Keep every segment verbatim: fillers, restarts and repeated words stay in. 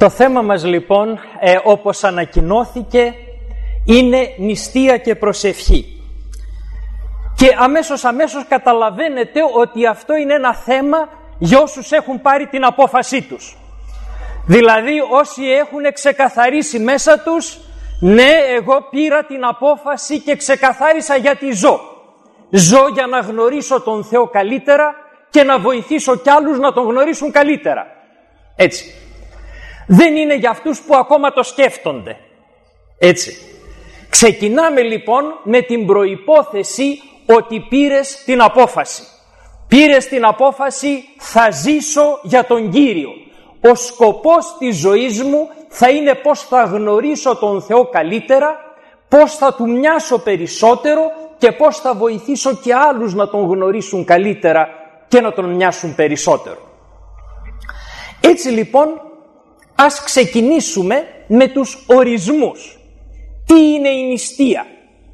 Το θέμα μας λοιπόν, ε, όπως ανακοινώθηκε, είναι νηστεία και προσευχή. Και αμέσως αμέσως καταλαβαίνετε ότι αυτό είναι ένα θέμα για όσους έχουν πάρει την απόφασή τους. Δηλαδή όσοι έχουν ξεκαθαρίσει μέσα τους, ναι, εγώ πήρα την απόφαση και ξεκαθάρισα γιατί ζω. Ζω για να γνωρίσω τον Θεό καλύτερα και να βοηθήσω κι άλλους να τον γνωρίσουν καλύτερα. Έτσι. Δεν είναι για αυτούς που ακόμα το σκέφτονται. Έτσι. Ξεκινάμε λοιπόν με την προϋπόθεση ότι πήρες την απόφαση. Πήρες την απόφαση, θα ζήσω για τον Κύριο. Ο σκοπός της ζωής μου θα είναι πώς θα γνωρίσω τον Θεό καλύτερα, πώς θα Του μοιάσω περισσότερο και πώς θα βοηθήσω και άλλους να τον γνωρίσουν καλύτερα και να τον μοιάσουν περισσότερο. Έτσι λοιπόν, ας ξεκινήσουμε με τους ορισμούς. Τι είναι η νηστεία?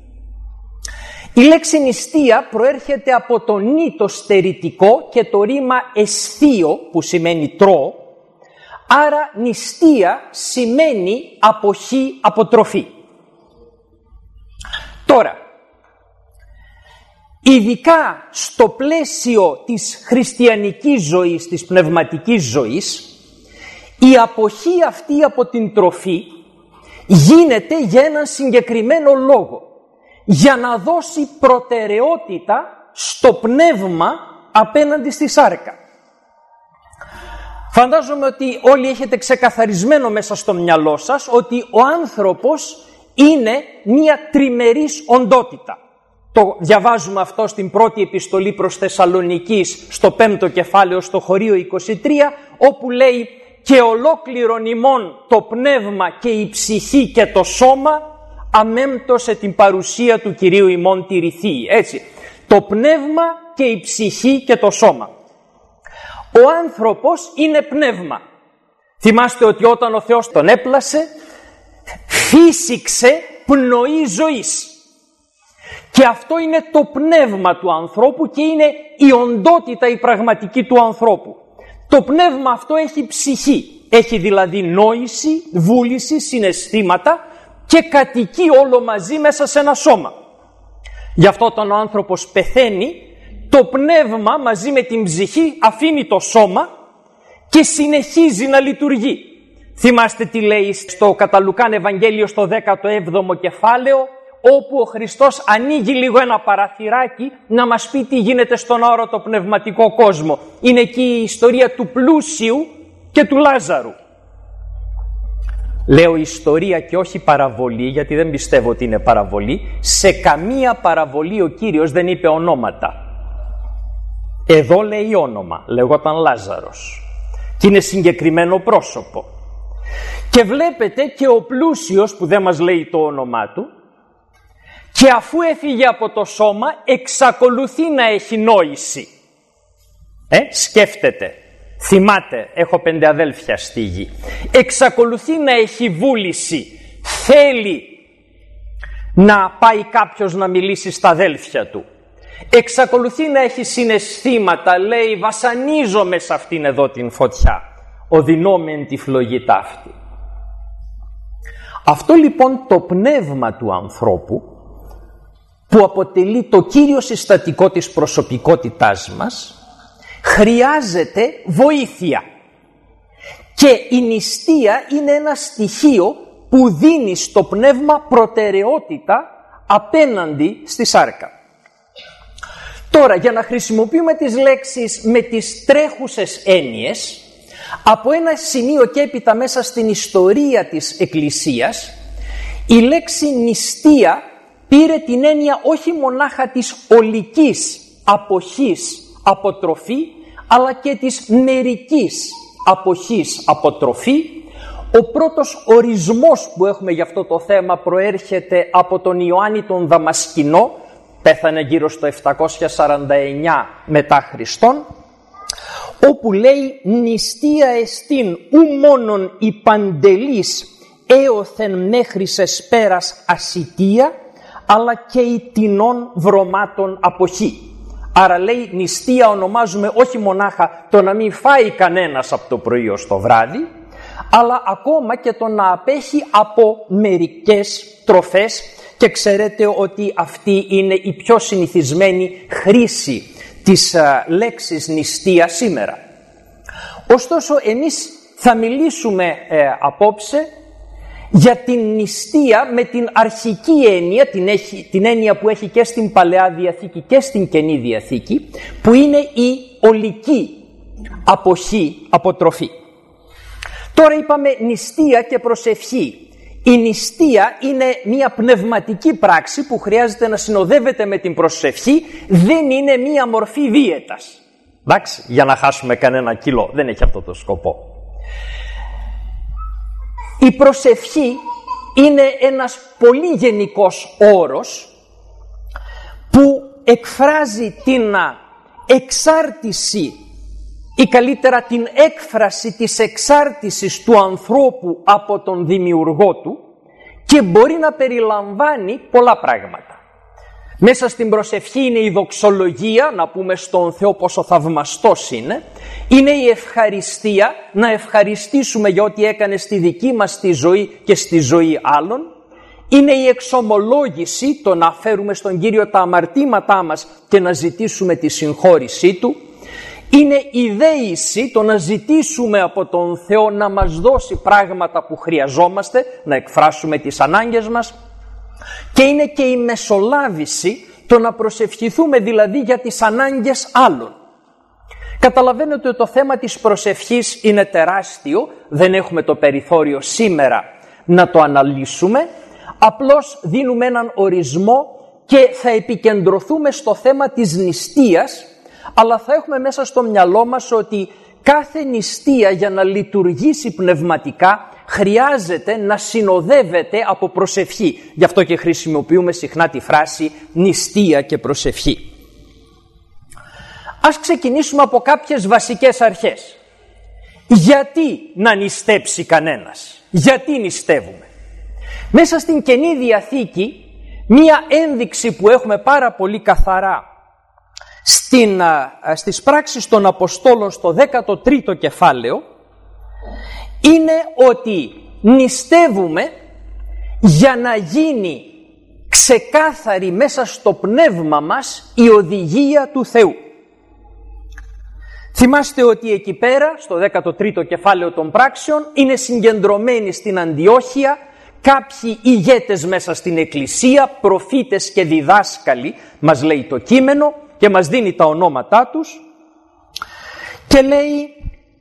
Η λέξη νηστεία προέρχεται από το νη το στερητικό και το ρήμα αισθείο που σημαίνει τρώω. Άρα νηστεία σημαίνει αποχή, αποτροφή. Τώρα, ειδικά στο πλαίσιο της χριστιανικής ζωής, της πνευματικής ζωής, η αποχή αυτή από την τροφή γίνεται για έναν συγκεκριμένο λόγο. Για να δώσει προτεραιότητα στο πνεύμα απέναντι στη σάρκα. Φαντάζομαι ότι όλοι έχετε ξεκαθαρισμένο μέσα στο μυαλό σας ότι ο άνθρωπος είναι μία τριμερής οντότητα. Το διαβάζουμε αυτό στην πρώτη επιστολή προς Θεσσαλονικείς, στο πέμπτο κεφάλαιο, στο χωρίο είκοσι τρία, όπου λέει «Και ολόκληρον ημών το πνεύμα και η ψυχή και το σώμα αμέμπτωσε την παρουσία του Κυρίου ημών τηρηθεί». Έτσι, το πνεύμα και η ψυχή και το σώμα. Ο άνθρωπος είναι πνεύμα. Θυμάστε ότι όταν ο Θεός τον έπλασε, φύσηξε πνοή ζωής. Και αυτό είναι το πνεύμα του ανθρώπου και είναι η οντότητα η πραγματική του ανθρώπου. Το πνεύμα αυτό έχει ψυχή, έχει δηλαδή νόηση, βούληση, συναισθήματα και κατοικεί όλο μαζί μέσα σε ένα σώμα. Γι' αυτό όταν ο άνθρωπος πεθαίνει, το πνεύμα μαζί με την ψυχή αφήνει το σώμα και συνεχίζει να λειτουργεί. Θυμάστε τι λέει στο κατά Λουκάν Ευαγγέλιο στο δέκατο έβδομο κεφάλαιο, όπου ο Χριστός ανοίγει λίγο ένα παραθυράκι να μας πει τι γίνεται στον άρωτο πνευματικό κόσμο. Είναι εκεί η ιστορία του πλούσιου και του Λάζαρου. Λέω ιστορία και όχι παραβολή, γιατί δεν πιστεύω ότι είναι παραβολή. Σε καμία παραβολή ο Κύριος δεν είπε ονόματα. Εδώ λέει όνομα, λεγόταν Λάζαρος. Και είναι συγκεκριμένο πρόσωπο. Και βλέπετε και ο πλούσιος που δεν μας λέει το όνομά του, και αφού έφυγε από το σώμα εξακολουθεί να έχει νόηση. Ε, σκέφτεται. Θυμάται, έχω πέντε αδέλφια στη γη. Εξακολουθεί να έχει βούληση. Θέλει να πάει κάποιος να μιλήσει στα αδέλφια του. Εξακολουθεί να έχει συναισθήματα. Λέει, βασανίζομαι σε αυτήν εδώ την φωτιά. Οδυνόμεν τη φλογή ταύτη. Αυτό λοιπόν το πνεύμα του ανθρώπου, που αποτελεί το κύριο συστατικό της προσωπικότητάς μας, χρειάζεται βοήθεια. Και η νηστεία είναι ένα στοιχείο που δίνει στο πνεύμα προτεραιότητα απέναντι στη σάρκα. Τώρα, για να χρησιμοποιούμε τις λέξεις με τις τρέχουσες έννοιες, από ένα σημείο και έπειτα μέσα στην ιστορία της Εκκλησίας, η λέξη νηστεία πήρε την έννοια όχι μονάχα της ολικής αποχής, αποτροφή, αλλά και της μερικής αποχής, αποτροφή. Ο πρώτος ορισμός που έχουμε για αυτό το θέμα προέρχεται από τον Ιωάννη τον Δαμασκηνό, πέθανε γύρω στο επτακόσια σαράντα εννιά μετά Χριστόν, όπου λέει «Νηστεία εστίν ου μόνον η παντελής έωθεν μέχρις εσπέρας ασιτία, αλλά και η τεινών βρωμάτων αποχή». Άρα λέει νηστεία ονομάζουμε όχι μονάχα το να μην φάει κανένας από το πρωί ως το βράδυ, αλλά ακόμα και το να απέχει από μερικές τροφές, και ξέρετε ότι αυτή είναι η πιο συνηθισμένη χρήση της α, λέξης νηστεία σήμερα. Ωστόσο, εμείς θα μιλήσουμε ε, απόψε για την νηστεία με την αρχική έννοια, την, έχει, την έννοια που έχει και στην Παλαιά Διαθήκη και στην Καινή Διαθήκη, που είναι η ολική αποχή, αποτροφή. Τώρα είπαμε νηστεία και προσευχή. Η νηστεία είναι μια πνευματική πράξη που χρειάζεται να συνοδεύεται με την προσευχή, δεν είναι μια μορφή δίαιτας. Εντάξει, για να χάσουμε κανένα κιλό, δεν έχει αυτό το σκοπό. Η προσευχή είναι ένας πολύ γενικός όρος που εκφράζει την εξάρτηση ή καλύτερα την έκφραση της εξάρτησης του ανθρώπου από τον δημιουργό του και μπορεί να περιλαμβάνει πολλά πράγματα. Μέσα στην προσευχή είναι η δοξολογία, να πούμε στον Θεό πόσο θαυμαστός είναι. Είναι η ευχαριστία, να ευχαριστήσουμε για ό,τι έκανε στη δική μας τη ζωή και στη ζωή άλλων. Είναι η εξομολόγηση, το να φέρουμε στον Κύριο τα αμαρτήματά μας και να ζητήσουμε τη συγχώρησή Του. Είναι η δέηση, το να ζητήσουμε από τον Θεό να μας δώσει πράγματα που χρειαζόμαστε, να εκφράσουμε τις ανάγκες μας. Και είναι και η μεσολάβηση, το να προσευχηθούμε δηλαδή για τις ανάγκες άλλων. Καταλαβαίνετε ότι το θέμα της προσευχής είναι τεράστιο, δεν έχουμε το περιθώριο σήμερα να το αναλύσουμε, απλώς δίνουμε έναν ορισμό και θα επικεντρωθούμε στο θέμα της νηστείας, αλλά θα έχουμε μέσα στο μυαλό μας ότι κάθε νηστεία για να λειτουργήσει πνευματικά χρειάζεται να συνοδεύεται από προσευχή. Γι' αυτό και χρησιμοποιούμε συχνά τη φράση νηστεία και προσευχή. Ας ξεκινήσουμε από κάποιες βασικές αρχές. Γιατί να νηστέψει κανένας? Γιατί νηστεύουμε? Μέσα στην Καινή Διαθήκη, μία ένδειξη που έχουμε πάρα πολύ καθαρά στην, στις πράξεις των Αποστόλων στο δέκατο τρίτο κεφάλαιο, είναι ότι νηστεύουμε για να γίνει ξεκάθαρη μέσα στο πνεύμα μας η οδηγία του Θεού. Θυμάστε ότι εκεί πέρα, στο δέκατο τρίτο κεφάλαιο των πράξεων, είναι συγκεντρωμένοι στην Αντιόχεια κάποιοι ηγέτες μέσα στην Εκκλησία, προφήτες και διδάσκαλοι, μας λέει το κείμενο και μας δίνει τα ονόματά τους και λέει: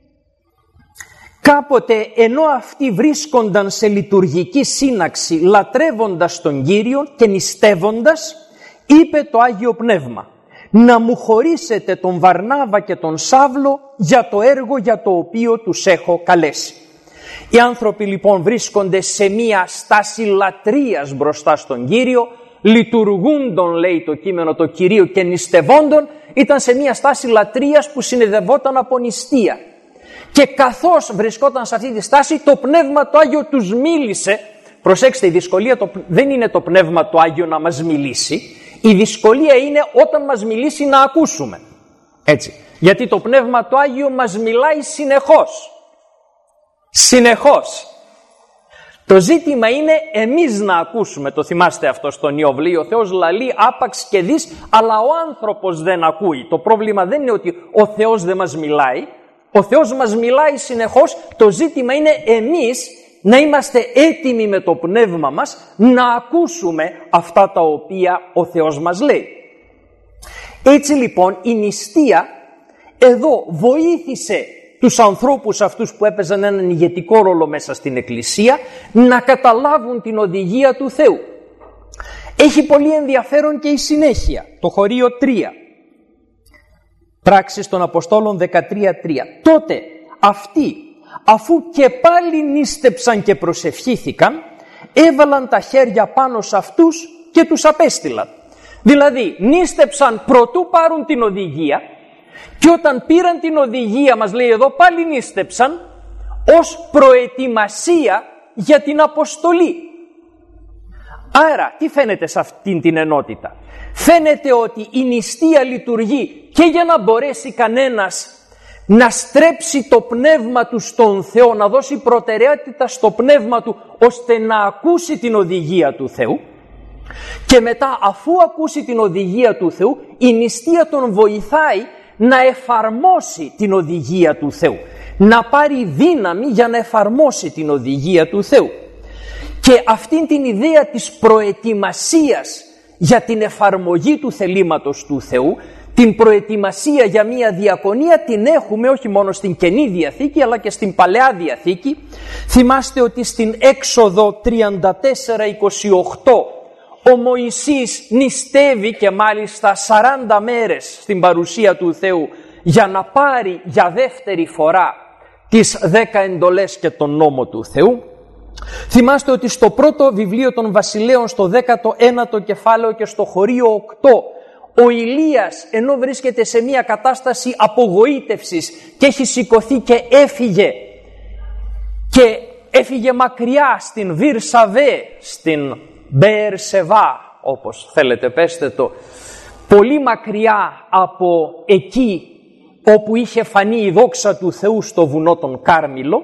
κάποτε ενώ αυτοί βρίσκονταν σε λειτουργική σύναξη λατρεύοντας τον Κύριο και νηστεύοντας, είπε το Άγιο Πνεύμα: να μου χωρίσετε τον Βαρνάβα και τον Σάβλο για το έργο για το οποίο τους έχω καλέσει. Οι άνθρωποι λοιπόν βρίσκονται σε μία στάση λατρείας μπροστά στον Κύριο, λειτουργούντον, λέει το κείμενο, το Κυρίο και νηστευόντων, ήταν σε μία στάση λατρείας που συνεδευόταν από νηστεία. Και καθώς βρισκόταν σε αυτή τη στάση, το Πνεύμα το Άγιο τους μίλησε. Προσέξτε, η δυσκολία το, δεν είναι το Πνεύμα το Άγιο να μας μιλήσει, η δυσκολία είναι όταν μας μιλήσει να ακούσουμε. Έτσι. Γιατί το Πνεύμα το Άγιο μας μιλάει συνεχώς. Συνεχώς. Το ζήτημα είναι εμείς να ακούσουμε. Το θυμάστε αυτό στον Ιώβ. Λέει ο Θεός λαλεί άπαξ και δεις, αλλά ο άνθρωπος δεν ακούει. Το πρόβλημα δεν είναι ότι ο Θεός δεν μας μιλάει. Ο Θεός μας μιλάει συνεχώς. Το ζήτημα είναι εμείς να είμαστε έτοιμοι με το πνεύμα μας να ακούσουμε αυτά τα οποία ο Θεός μας λέει. Έτσι λοιπόν η νηστεία εδώ βοήθησε τους ανθρώπους αυτούς που έπαιζαν έναν ηγετικό ρόλο μέσα στην Εκκλησία να καταλάβουν την οδηγία του Θεού. Έχει πολύ ενδιαφέρον και η συνέχεια, το χωρίο τρία. Πράξεις των Αποστόλων δεκατρία τρία. Τότε αυτοί, αφού και πάλι νήστεψαν και προσευχήθηκαν, έβαλαν τα χέρια πάνω σε αυτούς και τους απέστειλαν. Δηλαδή νήστεψαν προτού πάρουν την οδηγία και όταν πήραν την οδηγία, μας λέει εδώ, πάλι νήστεψαν ως προετοιμασία για την αποστολή. Άρα τι φαίνεται σε αυτήν την ενότητα? Φαίνεται ότι η νηστεία λειτουργεί και για να μπορέσει κανένας να στρέψει το πνεύμα του στον Θεό, να δώσει προτεραιότητα στο πνεύμα του, ώστε να ακούσει την οδηγία του Θεού. Και μετά, αφού ακούσει την οδηγία του Θεού, η νηστεία τον βοηθάει να εφαρμόσει την οδηγία του Θεού, να πάρει δύναμη για να εφαρμόσει την οδηγία του Θεού. Και αυτήν την ιδέα της προετοιμασίας για την εφαρμογή του θελήματος του Θεού, την προετοιμασία για μια διακονία, την έχουμε όχι μόνο στην Καινή Διαθήκη αλλά και στην Παλαιά Διαθήκη. Θυμάστε ότι στην Έξοδο τριάντα τέσσερα είκοσι οκτώ ο Μωυσής νηστεύει, και μάλιστα σαράντα μέρες στην παρουσία του Θεού, για να πάρει για δεύτερη φορά τις δέκα εντολές και τον νόμο του Θεού. Θυμάστε ότι στο πρώτο βιβλίο των Βασιλέων, στο δέκατο ένατο κεφάλαιο και στο χωρίο οκτώ, ο Ηλίας, ενώ βρίσκεται σε μια κατάσταση απογοήτευσης και έχει σηκωθεί και έφυγε, και έφυγε μακριά στην Βυρσαβέ, στην Μπεερσεβά, όπως θέλετε πέστε το, πολύ μακριά από εκεί όπου είχε φανεί η δόξα του Θεού στο βουνό των Κάρμιλο.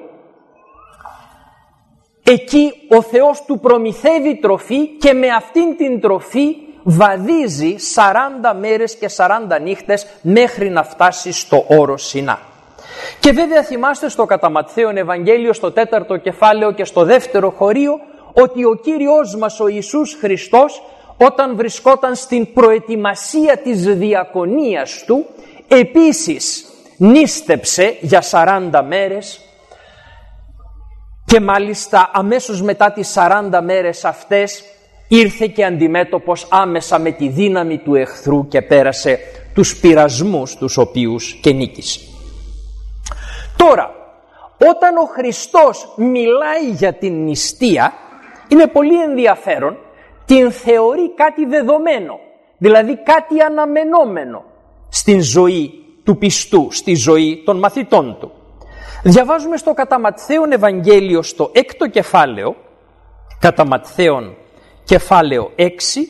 Εκεί ο Θεός του προμηθεύει τροφή και με αυτήν την τροφή βαδίζει σαράντα μέρες και σαράντα νύχτες μέχρι να φτάσει στο όρο Σινά. Και βέβαια θυμάστε στο κατά Ματθαίον Ευαγγέλιο, στο τέταρτο κεφάλαιο και στο δεύτερο χωρίο, ότι ο Κύριος μας ο Ιησούς Χριστός, όταν βρισκόταν στην προετοιμασία της διακονίας του, επίσης νήστεψε για σαράντα μέρες, και μάλιστα αμέσως μετά τις σαράντα μέρες αυτές ήρθε και αντιμέτωπος άμεσα με τη δύναμη του εχθρού και πέρασε τους πειρασμούς τους οποίους και νίκησε. Τώρα, όταν ο Χριστός μιλάει για την νηστεία, είναι πολύ ενδιαφέρον, την θεωρεί κάτι δεδομένο, δηλαδή κάτι αναμενόμενο στην ζωή του πιστού, στη ζωή των μαθητών του. Διαβάζουμε στο κατά Ματθαίον Ευαγγέλιο, στο έκτο κεφάλαιο, κατά Ματθαίον κεφάλαιο έξι,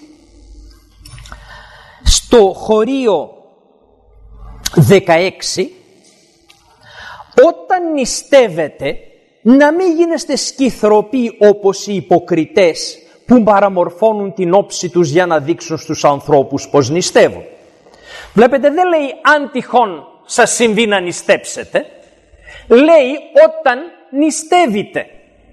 στο χωρίο δεκαέξι, όταν νηστεύετε να μην γίνεστε σκυθροποί όπως οι υποκριτές που παραμορφώνουν την όψη τους για να δείξουν στους ανθρώπους πως νηστεύουν. Βλέπετε, δεν λέει αν τυχόν σας συμβεί να νηστέψετε, λέει όταν νηστεύετε.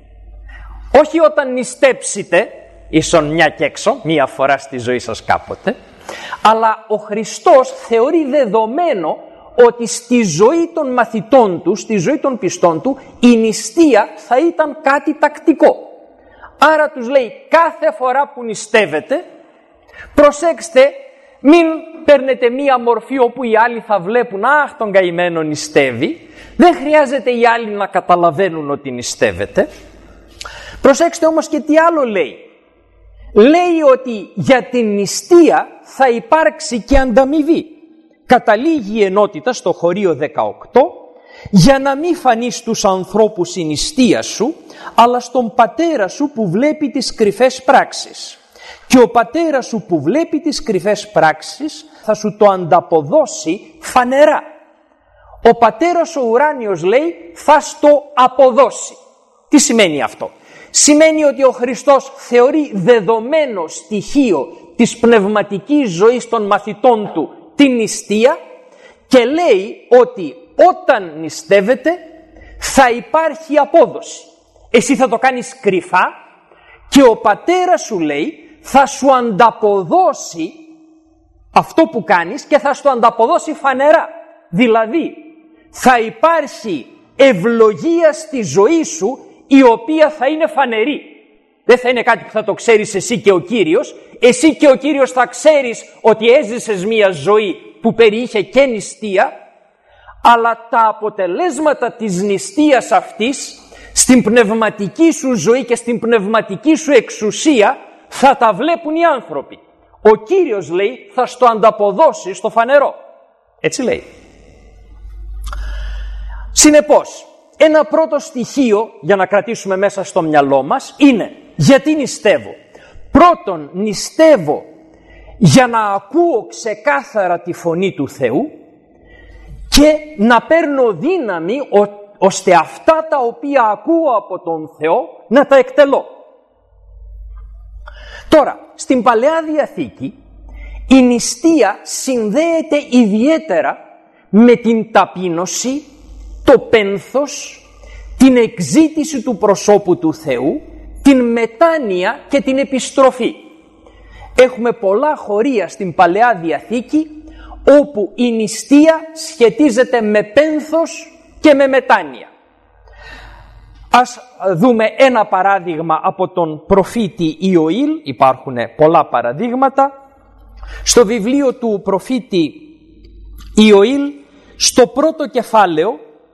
Όχι όταν νηστέψετε, ίσον μια και έξω, μία φορά στη ζωή σας κάποτε, αλλά ο Χριστός θεωρεί δεδομένο ότι στη ζωή των μαθητών του, στη ζωή των πιστών του, η νηστεία θα ήταν κάτι τακτικό. Άρα τους λέει, κάθε φορά που νηστεύετε, προσέξτε, μην παίρνετε μία μορφή όπου οι άλλοι θα βλέπουν «Αχ, τον καημένο νηστεύει». Δεν χρειάζεται οι άλλοι να καταλαβαίνουν ότι νηστεύετε. Προσέξτε όμως και τι άλλο λέει. Λέει ότι για την νηστεία θα υπάρξει και ανταμοιβή. Καταλήγει η ενότητα στο χωρίο δεκαοκτώ, για να μην φανεί στους ανθρώπους η νηστεία σου, αλλά στον πατέρα σου που βλέπει τις κρυφές πράξεις. Και ο πατέρας σου που βλέπει τις κρυφές πράξεις θα σου το ανταποδώσει φανερά. Ο πατέρας ο ουράνιος, λέει, θα στο αποδώσει. Τι σημαίνει αυτό? Σημαίνει ότι ο Χριστός θεωρεί δεδομένο στοιχείο της πνευματικής ζωής των μαθητών του την νηστεία και λέει ότι όταν νηστεύετε θα υπάρχει απόδοση. Εσύ θα το κάνεις κρυφά και ο πατέρας σου, λέει, θα σου ανταποδώσει αυτό που κάνεις και θα σου το ανταποδώσει φανερά. Δηλαδή θα υπάρχει ευλογία στη ζωή σου η οποία θα είναι φανερή. Δεν θα είναι κάτι που θα το ξέρεις εσύ και ο Κύριος. Εσύ και ο Κύριος θα ξέρεις ότι έζησες μια ζωή που περιείχε και νηστεία, αλλά τα αποτελέσματα της νηστείας αυτής στην πνευματική σου ζωή και στην πνευματική σου εξουσία θα τα βλέπουν οι άνθρωποι. Ο Κύριος, λέει, θα στο ανταποδώσει στο φανερό. Έτσι λέει. Συνεπώς, ένα πρώτο στοιχείο για να κρατήσουμε μέσα στο μυαλό μας είναι γιατί νηστεύω. Πρώτον, νηστεύω για να ακούω ξεκάθαρα τη φωνή του Θεού και να παίρνω δύναμη ώστε αυτά τα οποία ακούω από τον Θεό να τα εκτελώ. Τώρα, στην Παλαιά Διαθήκη η νηστεία συνδέεται ιδιαίτερα με την ταπείνωση, το πένθος, την εκζήτηση του προσώπου του Θεού, την μετάνοια και την επιστροφή. Έχουμε πολλά χωρία στην Παλαιά Διαθήκη όπου η νηστεία σχετίζεται με πένθος και με μετάνοια. Ας δούμε ένα παράδειγμα από τον προφήτη Ιωήλ, υπάρχουν πολλά παραδείγματα. Στο βιβλίο του προφήτη Ιωήλ, στο πρώτο κεφάλαιο,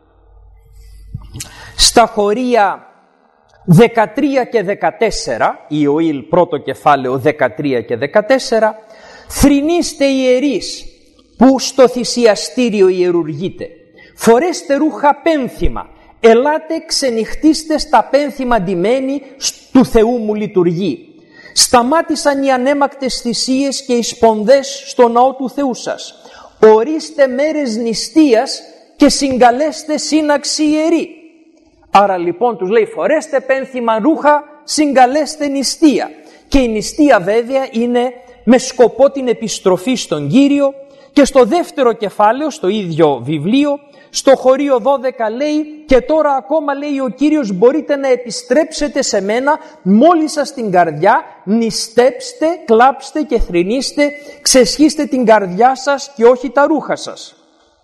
στα χωρία δεκατρία και δεκατέσσερα, Ιωήλ πρώτο κεφάλαιο δεκατρία και δεκατέσσερα, θρηνήστε ιερείς που στο θυσιαστήριο ιερουργείτε, φορέστε ρούχα πένθυμα, ελάτε ξενυχτήστε στα πένθυμα ντυμένοι του Θεού μου λειτουργεί. Σταμάτησαν οι ανέμακτες θυσίες και οι σπονδές στο ναό του Θεού σας. Ορίστε μέρες νηστείας και συγκαλέστε σύναξη ιερή. Άρα λοιπόν τους λέει φορέστε πένθυμα ρούχα, συγκαλέστε νηστεία. Και η νηστεία βέβαια είναι με σκοπό την επιστροφή στον Κύριο. Και στο δεύτερο κεφάλαιο, στο ίδιο βιβλίο, στο χωρίο δώδεκα λέει και τώρα ακόμα λέει ο Κύριος μπορείτε να επιστρέψετε σε μένα μόλις σας την καρδιά, νηστέψτε, κλάψτε και θρηνήστε, ξεσχίστε την καρδιά σας και όχι τα ρούχα σας.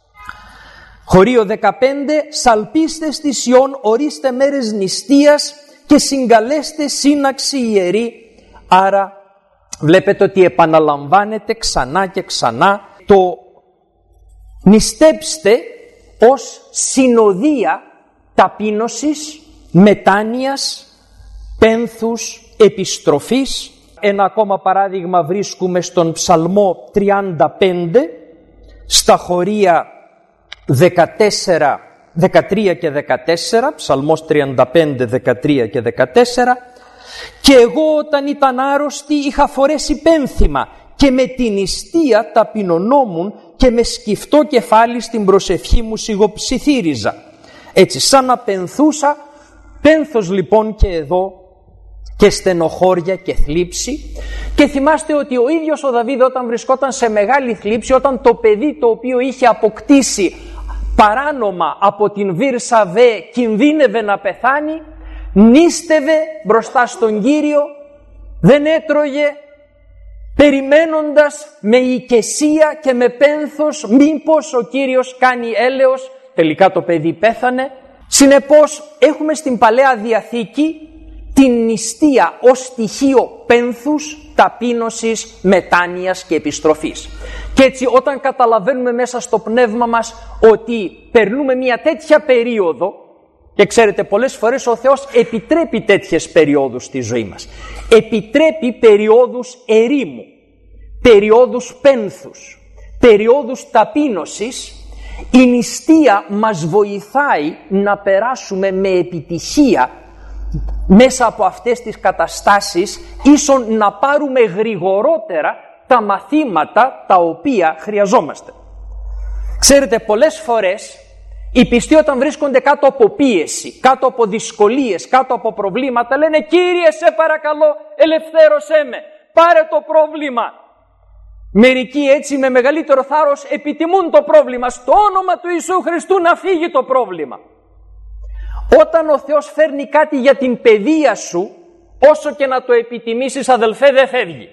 Χωρίο δεκαπέντε, σαλπίστε στη Σιών, ορίστε μέρες νηστείας και συγκαλέστε σύναξη ιερή. Άρα βλέπετε ότι επαναλαμβάνεται ξανά και ξανά το νηστέψτε ως συνοδεία ταπείνωσης, μετάνοιας, πένθους, επιστροφής. Ένα ακόμα παράδειγμα βρίσκουμε στον Ψαλμό τριάντα πέντε, στα χωρία δεκατέσσερα, δεκατρία και δεκατέσσερα, Ψαλμός τριάντα πέντε, δεκατρία και δεκατέσσερα. Και εγώ όταν ήταν άρρωστη είχα φορέσει πένθυμα και με την νηστεία ταπεινωνόμουν και με σκυφτό κεφάλι στην προσευχή μου σιγοψιθύριζα. Έτσι σαν να πενθούσα, πένθος λοιπόν και εδώ και στενοχώρια και θλίψη. Και θυμάστε ότι ο ίδιος ο Δαβίδ όταν βρισκόταν σε μεγάλη θλίψη, όταν το παιδί το οποίο είχε αποκτήσει παράνομα από την Βήρσαβε κινδύνευε να πεθάνει, νήστευε μπροστά στον Κύριο, δεν έτρωγε, περιμένοντας με οικεσία και με πένθος μήπως ο Κύριος κάνει έλεος. Τελικά το παιδί πέθανε. Συνεπώς έχουμε στην Παλαιά Διαθήκη την νηστεία ως στοιχείο πένθους, ταπείνωσης, μετάνοιας και επιστροφής. Και έτσι όταν καταλαβαίνουμε μέσα στο πνεύμα μας ότι περνούμε μια τέτοια περίοδο, και ξέρετε πολλές φορές ο Θεός επιτρέπει τέτοιες περιόδους στη ζωή μας. Επιτρέπει περιόδους ερήμου, περιόδους πένθους, περιόδους ταπείνωσης. Η νηστεία μας βοηθάει να περάσουμε με επιτυχία μέσα από αυτές τις καταστάσεις, ίσον να πάρουμε γρηγορότερα τα μαθήματα τα οποία χρειαζόμαστε. Ξέρετε πολλές φορές οι πιστοί όταν βρίσκονται κάτω από πίεση, κάτω από δυσκολίες, κάτω από προβλήματα λένε «Κύριε σε παρακαλώ ελευθέρωσέ με, πάρε το πρόβλημα». Μερικοί έτσι με μεγαλύτερο θάρρος επιτιμούν το πρόβλημα, στο όνομα του Ιησού Χριστού να φύγει το πρόβλημα. Όταν ο Θεός φέρνει κάτι για την παιδεία σου, όσο και να το επιτιμήσεις αδελφέ δεν φεύγει.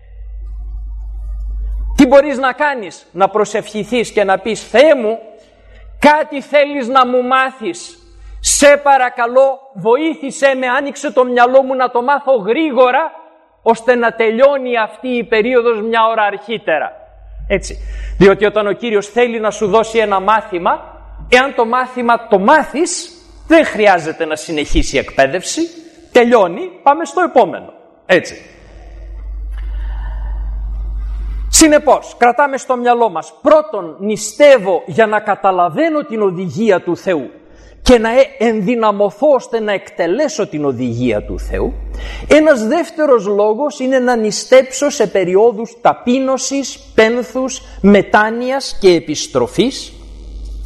Τι μπορείς να κάνεις? Να προσευχηθείς και να πεις «Θεέ μου, κάτι θέλεις να μου μάθεις, σε παρακαλώ βοήθησέ με, άνοιξε το μυαλό μου να το μάθω γρήγορα ώστε να τελειώνει αυτή η περίοδος μια ώρα αρχίτερα». Έτσι, διότι όταν ο Κύριος θέλει να σου δώσει ένα μάθημα, εάν το μάθημα το μάθεις, δεν χρειάζεται να συνεχίσει η εκπαίδευση, τελειώνει, πάμε στο επόμενο. Έτσι. Συνεπώς, κρατάμε στο μυαλό μας, πρώτον νηστεύω για να καταλαβαίνω την οδηγία του Θεού και να ενδυναμωθώ ώστε να εκτελέσω την οδηγία του Θεού. Ένας δεύτερος λόγος είναι να νηστέψω σε περιόδους ταπείνωσης, πένθους, μετάνοιας και επιστροφής.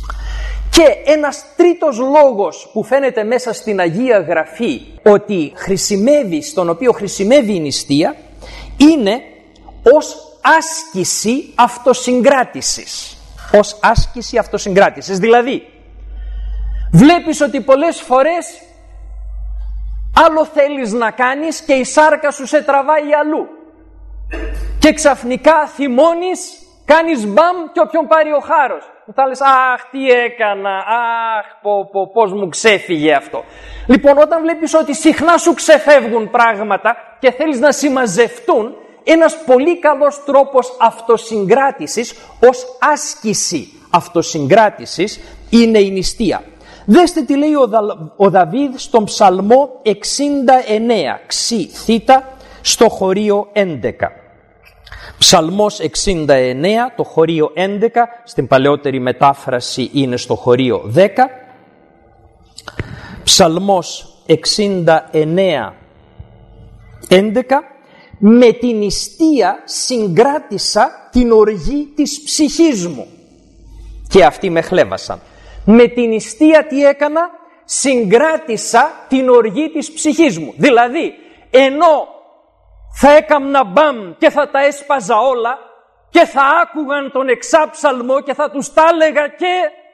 Και ένας τρίτος λόγος που φαίνεται μέσα στην Αγία Γραφή ότι χρησιμεύει, στον οποίο χρησιμεύει η νηστεία, είναι ως άσκηση αυτοσυγκράτησης. Ως άσκηση αυτοσυγκράτησης. Δηλαδή, βλέπεις ότι πολλές φορές άλλο θέλεις να κάνεις και η σάρκα σου σε τραβάει αλλού. Και ξαφνικά θυμώνεις, κάνεις μπαμ και όποιον πάρει ο χάρος. Θα λες, αχ, τι έκανα, αχ, πω, πω, πώς μου ξέφυγε αυτό. Λοιπόν, όταν βλέπεις ότι συχνά σου ξεφεύγουν πράγματα και θέλεις να συμμαζευτούν, ένας πολύ καλός τρόπος αυτοσυγκράτησης, ως άσκηση αυτοσυγκράτησης, είναι η νηστεία. Δέστε τι λέει ο, Δα, ο Δαβίδ στον Ψαλμό εξήντα εννέα, ξι θήτα, στο χωρίο έντεκα. Ψαλμός εξήντα εννέα, το χωρίο έντεκα, στην παλαιότερη μετάφραση είναι στο χωρίο δέκα. Ψαλμός εξήντα εννέα, έντεκα. Με την νηστεία συγκράτησα την οργή της ψυχής μου και αυτοί με χλέβασαν. Με την νηστεία τι έκανα? Συγκράτησα την οργή της ψυχής μου. Δηλαδή, ενώ θα έκαμνα μπαμ και θα τα έσπαζα όλα και θα άκουγαν τον εξάψαλμο και θα τους τα έλεγα και...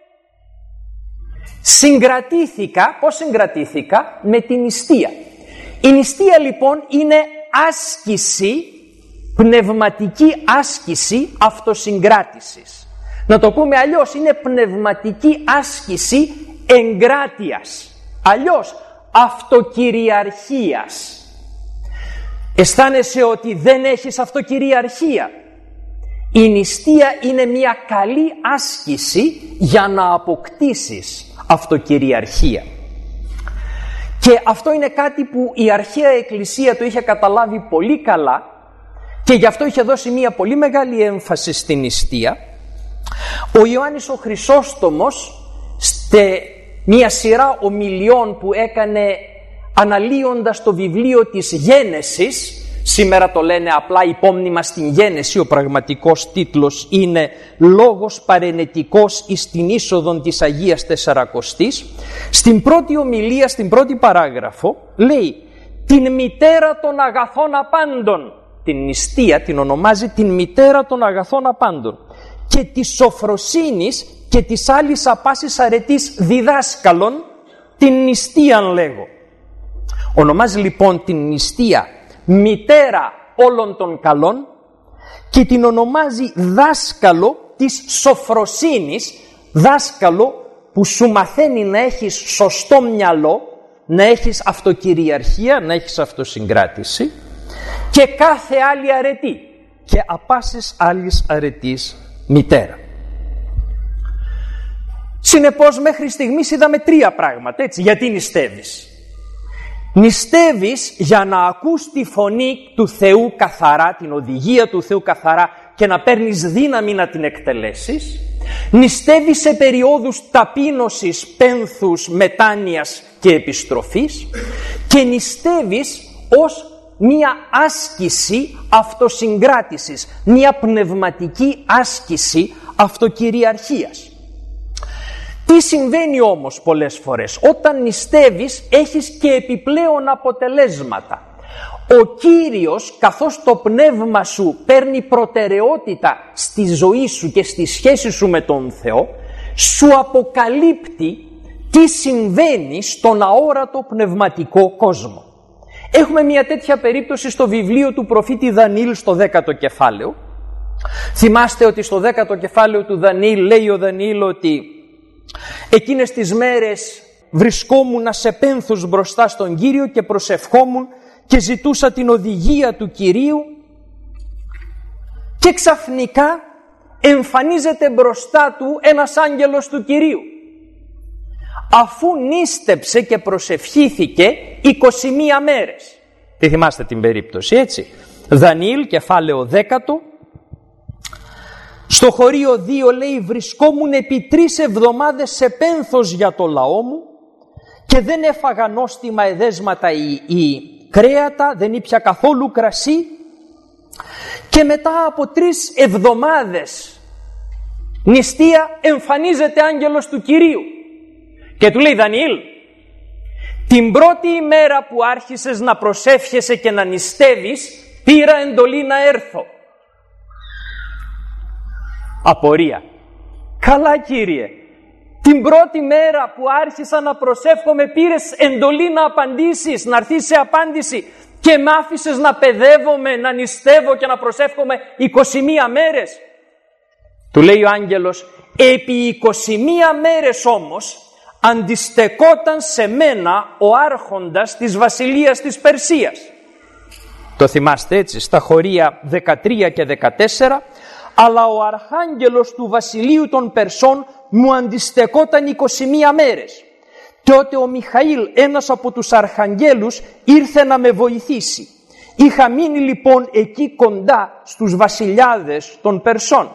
Συγκρατήθηκα. Πώς συγκρατήθηκα? Με την νηστεία. Η νηστεία λοιπόν είναι άσκηση, πνευματική άσκηση αυτοσυγκράτησης. Να το πούμε αλλιώς, είναι πνευματική άσκηση εγκράτειας. Αλλιώς αυτοκυριαρχίας. Αισθάνεσαι ότι δεν έχεις αυτοκυριαρχία. Η νηστεία είναι μια καλή άσκηση για να αποκτήσεις αυτοκυριαρχία. Και αυτό είναι κάτι που η αρχαία Εκκλησία το είχε καταλάβει πολύ καλά και γι' αυτό είχε δώσει μια πολύ μεγάλη έμφαση στην νηστεία. Ο Ιωάννης ο Χρυσόστομος, σε μια σειρά ομιλιών που έκανε αναλύοντας το βιβλίο της Γένεσης, σήμερα το λένε απλά υπόμνημα στην Γένεση, ο πραγματικός τίτλος είναι «Λόγος παρενετικός εις την είσοδον της Αγίας Τεσσαρακοστής», στην πρώτη ομιλία, στην πρώτη παράγραφο, λέει «Την μητέρα των αγαθών απάντων», την νηστεία την ονομάζει την μητέρα των αγαθών απάντων, «και της σοφροσύνης και της άλλης απάσης αρετής διδάσκαλων, την νηστείαν λέγω». Ονομάζει λοιπόν την νηστεία μητέρα όλων των καλών και την ονομάζει δάσκαλο της σοφροσύνης, δάσκαλο που σου μαθαίνει να έχεις σωστό μυαλό, να έχεις αυτοκυριαρχία, να έχεις αυτοσυγκράτηση και κάθε άλλη αρετή και απάσης άλλης αρετής μητέρα. Συνεπώς μέχρι στιγμής είδαμε τρία πράγματα, έτσι, γιατί νηστεύεις. Νηστεύεις για να ακούς τη φωνή του Θεού καθαρά, την οδηγία του Θεού καθαρά και να παίρνεις δύναμη να την εκτελέσεις. Νηστεύεις σε περιόδους ταπείνωσης, πένθους, μετάνοιας και επιστροφής και νηστεύεις ως μία άσκηση αυτοσυγκράτησης, μία πνευματική άσκηση αυτοκυριαρχίας. Τι συμβαίνει όμως πολλές φορές? Όταν νηστεύεις έχεις και επιπλέον αποτελέσματα. Ο Κύριος, καθώς το πνεύμα σου παίρνει προτεραιότητα στη ζωή σου και στη σχέση σου με τον Θεό, σου αποκαλύπτει τι συμβαίνει στον αόρατο πνευματικό κόσμο. Έχουμε μια τέτοια περίπτωση στο βιβλίο του προφήτη Δανιήλ στο δέκατο κεφάλαιο. Θυμάστε ότι στο δέκατο κεφάλαιο του Δανιήλ λέει ο Δανιήλ ότι εκείνες τις μέρες βρισκόμουν σε πένθος μπροστά στον Κύριο και προσευχόμουν και ζητούσα την οδηγία του Κυρίου και ξαφνικά εμφανίζεται μπροστά του ένας άγγελος του Κυρίου. Αφού νήστεψε και προσευχήθηκε είκοσι μία μέρες. Τι θυμάστε την περίπτωση, έτσι? Δανιήλ κεφάλαιο δέκατο. Στο χωρίο δύο λέει βρισκόμουν επί τρεις εβδομάδες σε πένθος για το λαό μου και δεν έφαγα νόστιμα εδέσματα ή, ή κρέατα, δεν ήπια καθόλου κρασί και μετά από τρεις εβδομάδες νηστεία εμφανίζεται άγγελος του Κυρίου και του λέει: Δανιήλ, την πρώτη ημέρα που άρχισες να προσεύχεσαι και να νηστεύεις, πήρα εντολή να έρθω. Απορία. Καλά, Κύριε, την πρώτη μέρα που άρχισα να προσεύχομαι πήρες εντολή να απαντήσεις, να έρθεις σε απάντηση και με άφησες να παιδεύομαι, να νηστεύω και να προσεύχομαι είκοσι μία μέρες. Του λέει ο άγγελος: επί είκοσι μία μέρες όμως αντιστεκόταν σε μένα ο άρχοντας της βασιλείας της Περσίας. Το θυμάστε έτσι στα χωρία δεκατρία και δεκατέσσερα. Αλλά ο αρχάγγελος του βασιλείου των Περσών μου αντιστεκόταν είκοσι μία μέρες. Τότε ο Μιχαήλ, ένας από τους αρχαγγέλους, ήρθε να με βοηθήσει. Είχα μείνει λοιπόν εκεί κοντά στους βασιλιάδες των Περσών.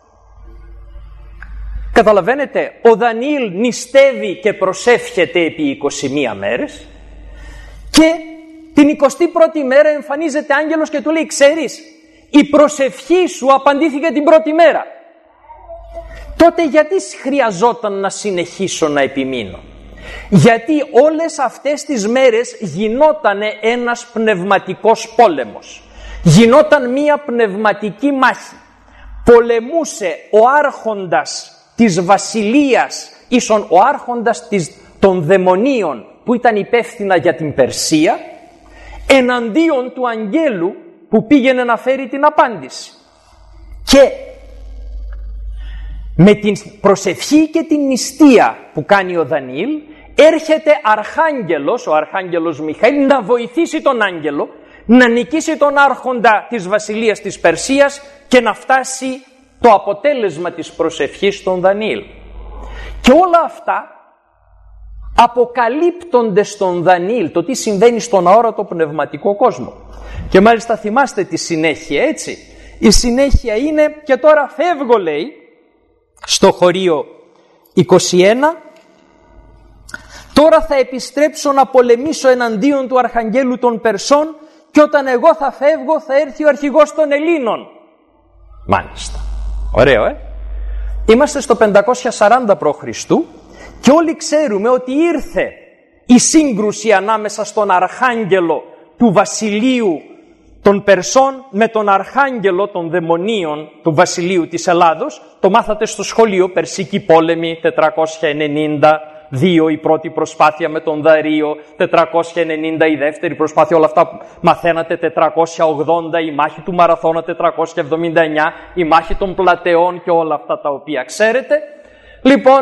Καταλαβαίνετε, ο Δανιήλ νηστεύει και προσεύχεται επί είκοσι μία μέρες και την εικοστή πρώτη μέρα εμφανίζεται άγγελος και του λέει: ξέρεις, η προσευχή σου απαντήθηκε την πρώτη μέρα. Τότε γιατί χρειαζόταν να συνεχίσω να επιμείνω? Γιατί όλες αυτές τις μέρες γινότανε ένας πνευματικός πόλεμος. Γινόταν μία πνευματική μάχη. Πολεμούσε ο άρχοντας της βασιλείας, ίσον ο άρχοντας της, των δαιμονίων που ήταν υπεύθυνα για την Περσία, εναντίον του αγγέλου που πήγαινε να φέρει την απάντηση. Και με την προσευχή και την νηστεία που κάνει ο Δανιήλ, έρχεται αρχάγγελος, ο αρχάγγελος Μιχαήλ, να βοηθήσει τον άγγελο να νικήσει τον άρχοντα της βασιλείας της Περσίας και να φτάσει το αποτέλεσμα της προσευχής στον Δανιήλ. Και όλα αυτά αποκαλύπτονται στον Δανιήλ, το τι συμβαίνει στον αόρατο πνευματικό κόσμο. Και μάλιστα θυμάστε τη συνέχεια, έτσι. Η συνέχεια είναι, και τώρα φεύγω, λέει, στο χωρίο είκοσι ένα, τώρα θα επιστρέψω να πολεμήσω εναντίον του αρχαγγέλου των Περσών και όταν εγώ θα φεύγω θα έρθει ο αρχηγός των Ελλήνων. Μάλιστα. Ωραίο, ε. Είμαστε στο πεντακόσια σαράντα π.Χ. και όλοι ξέρουμε ότι ήρθε η σύγκρουση ανάμεσα στον αρχάγγελο του βασιλείου των Περσών με τον αρχάγγελο των δαιμονίων του βασιλείου της Ελλάδος. Το μάθατε στο σχολείο, Περσική πόλεμη, τετρακόσια ενενήντα δύο η πρώτη προσπάθεια με τον Δαρείο, τετρακόσια ενενήντα η δεύτερη προσπάθεια, όλα αυτά που μαθαίνατε, τετρακόσια ογδόντα η μάχη του Μαραθώνα, τετρακόσια εβδομήντα εννιά η μάχη των Πλατεών και όλα αυτά τα οποία ξέρετε. Λοιπόν,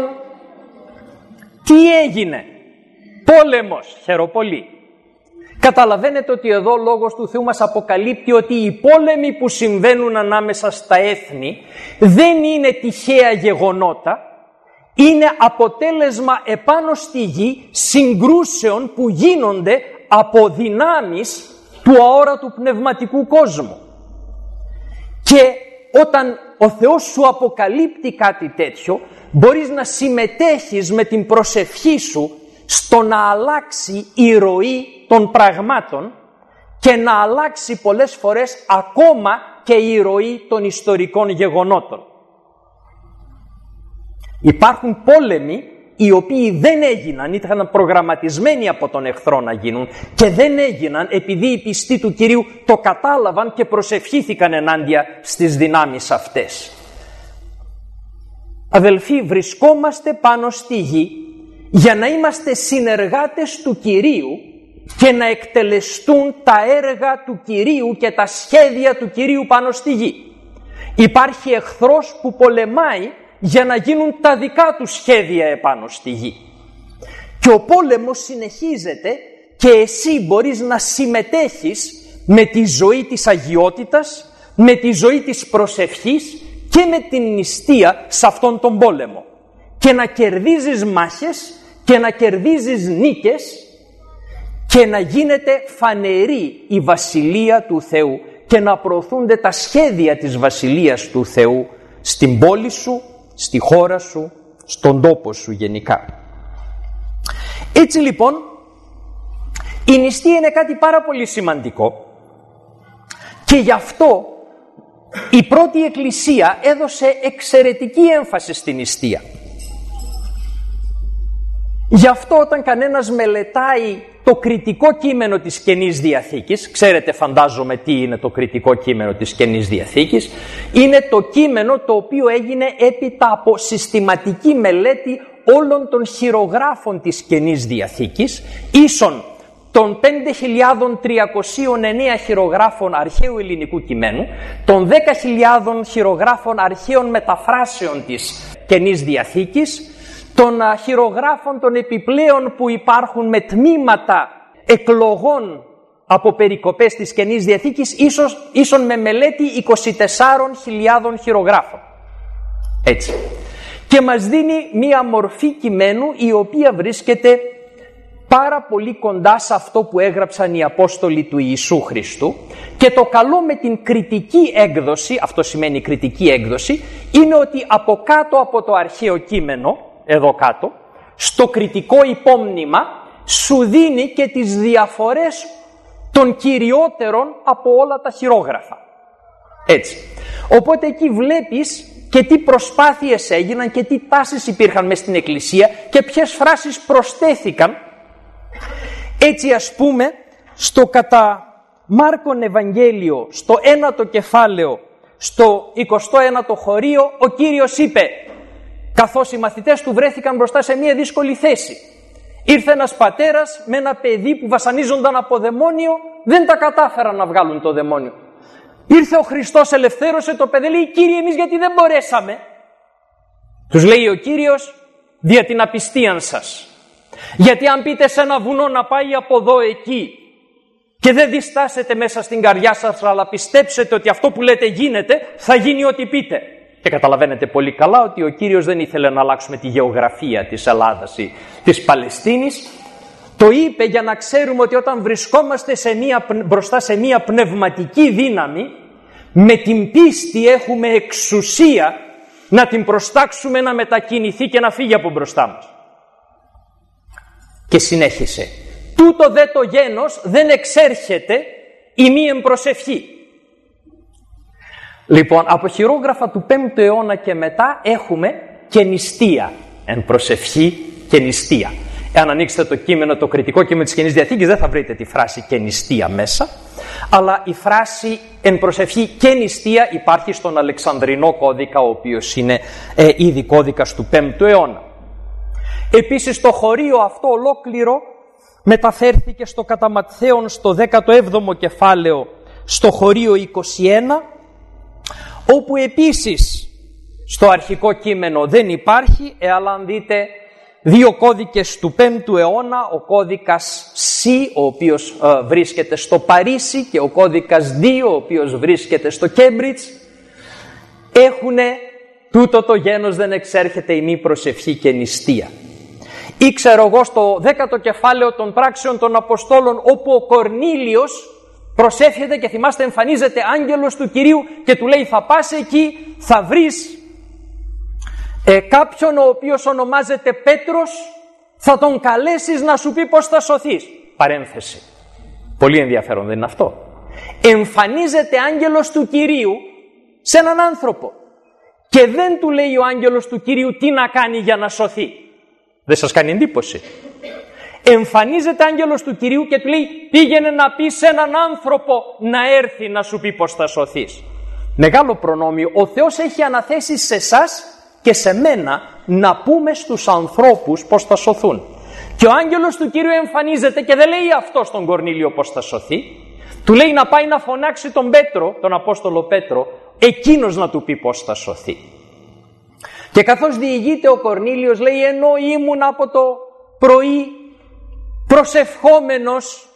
τι έγινε? Πόλεμος, χαιροπολί. Καταλαβαίνετε ότι εδώ ο Λόγος του Θεού μας αποκαλύπτει ότι οι πόλεμοι που συμβαίνουν ανάμεσα στα έθνη δεν είναι τυχαία γεγονότα, είναι αποτέλεσμα επάνω στη γη συγκρούσεων που γίνονται από δυνάμεις του αόρατου πνευματικού κόσμου. Και όταν ο Θεός σου αποκαλύπτει κάτι τέτοιο, μπορείς να συμμετέχεις με την προσευχή σου στο να αλλάξει η ροή των πραγμάτων και να αλλάξει πολλές φορές ακόμα και η ροή των ιστορικών γεγονότων. Υπάρχουν πόλεμοι οι οποίοι δεν έγιναν, ήταν προγραμματισμένοι από τον εχθρό να γίνουν και δεν έγιναν επειδή οι πιστοί του Κυρίου το κατάλαβαν και προσευχήθηκαν ενάντια στις δυνάμεις αυτές. Αδελφοί, βρισκόμαστε πάνω στη γη για να είμαστε συνεργάτες του Κυρίου και να εκτελεστούν τα έργα του Κυρίου και τα σχέδια του Κυρίου πάνω στη γη. Υπάρχει εχθρός που πολεμάει για να γίνουν τα δικά του σχέδια επάνω στη γη. Και ο πόλεμος συνεχίζεται και εσύ μπορείς να συμμετέχεις με τη ζωή της αγιότητας, με τη ζωή της προσευχής και με την νηστεία σε αυτόν τον πόλεμο. Και να κερδίζεις μάχες και να κερδίζεις νίκες και να γίνεται φανερή η Βασιλεία του Θεού και να προωθούνται τα σχέδια της Βασιλείας του Θεού στην πόλη σου, στη χώρα σου, στον τόπο σου γενικά. Έτσι λοιπόν, η νηστεία είναι κάτι πάρα πολύ σημαντικό και γι' αυτό η πρώτη Εκκλησία έδωσε εξαιρετική έμφαση στην νηστεία. Γι' αυτό όταν κανένας μελετάει το κριτικό κείμενο της Καινής Διαθήκης, ξέρετε φαντάζομαι τι είναι το κριτικό κείμενο της Καινής Διαθήκης, είναι το κείμενο το οποίο έγινε έπειτα από συστηματική μελέτη όλων των χειρογράφων της Καινής Διαθήκης, ίσον των πέντε χιλιάδες τριακόσια εννέα χειρογράφων αρχαίου ελληνικού κειμένου, των δέκα χιλιάδες χειρογράφων αρχαίων μεταφράσεων της Καινής Διαθήκης, των χειρογράφων των επιπλέον που υπάρχουν με τμήματα εκλογών από περικοπές της Καινής Διαθήκης, ίσως, ίσον με μελέτη είκοσι τεσσάρων χιλιάδων χειρογράφων. Έτσι. Και μας δίνει μία μορφή κειμένου η οποία βρίσκεται πάρα πολύ κοντά σε αυτό που έγραψαν οι Απόστολοι του Ιησού Χριστού, και το καλό με την κριτική έκδοση, αυτό σημαίνει κριτική έκδοση, είναι ότι από κάτω από το αρχαίο κείμενο, εδώ κάτω, στο κριτικό υπόμνημα σου δίνει και τις διαφορές των κυριότερων από όλα τα χειρόγραφα. Έτσι. Οπότε εκεί βλέπεις και τι προσπάθειες έγιναν και τι τάσεις υπήρχαν μες στην Εκκλησία και ποιες φράσεις προσθέθηκαν. Έτσι, ας πούμε, στο κατά Μάρκον Ευαγγέλιο, στο ένατο κεφάλαιο, στο εικοστό ένατο χωρίο, ο Κύριος είπε, καθώς οι μαθητές του βρέθηκαν μπροστά σε μια δύσκολη θέση. Ήρθε ένας πατέρας με ένα παιδί που βασανίζονταν από δαιμόνιο, δεν τα κατάφεραν να βγάλουν το δαιμόνιο. Ήρθε ο Χριστός, ελευθέρωσε το παιδί, λέει, Κύριε, εμείς γιατί δεν μπορέσαμε? Τους λέει ο Κύριος, δια την απιστίαν σας. Γιατί αν πείτε σε ένα βουνό να πάει από εδώ εκεί και δεν διστάσετε μέσα στην καρδιά σας, αλλά πιστέψετε ότι αυτό που λέτε γίνεται, θα γίνει ό,τι πείτε. Και καταλαβαίνετε πολύ καλά ότι ο Κύριος δεν ήθελε να αλλάξουμε τη γεωγραφία της Ελλάδας ή της Παλαιστίνης. Το είπε για να ξέρουμε ότι όταν βρισκόμαστε σε μία, μπροστά σε μία πνευματική δύναμη, με την πίστη έχουμε εξουσία να την προστάξουμε, να μετακινηθεί και να φύγει από μπροστά μας. Και συνέχισε. Τούτο δε το γένος δεν εξέρχεται η μη εμπροσευχή. Λοιπόν, από χειρόγραφα του πέμπτου αιώνα και μετά έχουμε και νηστεία. Εν προσευχή και νηστεία. Εάν ανοίξετε το κείμενο, το κριτικό κείμενο της Καινής Διαθήκης, δεν θα βρείτε τη φράση και νηστεία μέσα, αλλά η φράση εν προσευχή και νηστεία υπάρχει στον Αλεξανδρινό κώδικα, ο οποίος είναι ε, ήδη κώδικας του πέμπτου αιώνα. Επίσης το χωρίο αυτό ολόκληρο μεταφέρθηκε στο κατά Ματθαίον στο δέκατο έβδομο κεφάλαιο, στο χωρίο είκοσι ένα, όπου επίσης στο αρχικό κείμενο δεν υπάρχει, αλλά αν δείτε δύο κώδικες του πέμπτου αιώνα, ο κώδικας C, ο οποίος ε, βρίσκεται στο Παρίσι, και ο κώδικας D, ο οποίος βρίσκεται στο Κέμπριτζ, έχουν τούτο το γένος δεν εξέρχεται η μη προσευχή και νηστεία. Ή ξέρω εγώ στο δέκατο κεφάλαιο των πράξεων των Αποστόλων, όπου ο Κορνήλιος προσεύχεται και θυμάστε εμφανίζεται άγγελος του Κυρίου και του λέει, θα πας εκεί, θα βρεις ε, κάποιον ο οποίος ονομάζεται Πέτρος, θα τον καλέσεις να σου πει πώς θα σωθείς. Παρένθεση. Πολύ ενδιαφέρον, δεν είναι αυτό? Εμφανίζεται άγγελος του Κυρίου σε έναν άνθρωπο και δεν του λέει ο άγγελος του Κυρίου τι να κάνει για να σωθεί. Δεν σας κάνει εντύπωση? Εμφανίζεται άγγελος του Κυρίου και του λέει, πήγαινε να πει σε έναν άνθρωπο να έρθει να σου πει πώς θα σωθείς. Μεγάλο προνόμιο. Ο Θεός έχει αναθέσει σε εσάς και σε μένα να πούμε στους ανθρώπους πώς θα σωθούν. Και ο άγγελος του Κυρίου εμφανίζεται και δεν λέει αυτό στον Κορνήλιο πώς θα σωθεί. Του λέει να πάει να φωνάξει τον Πέτρο, τον Απόστολο Πέτρο, εκείνος να του πει πώς θα σωθεί. Και καθώς διηγείται ο Κορνήλιος, λέει, ενώ ήμουν από το πρωί προσευχόμενος,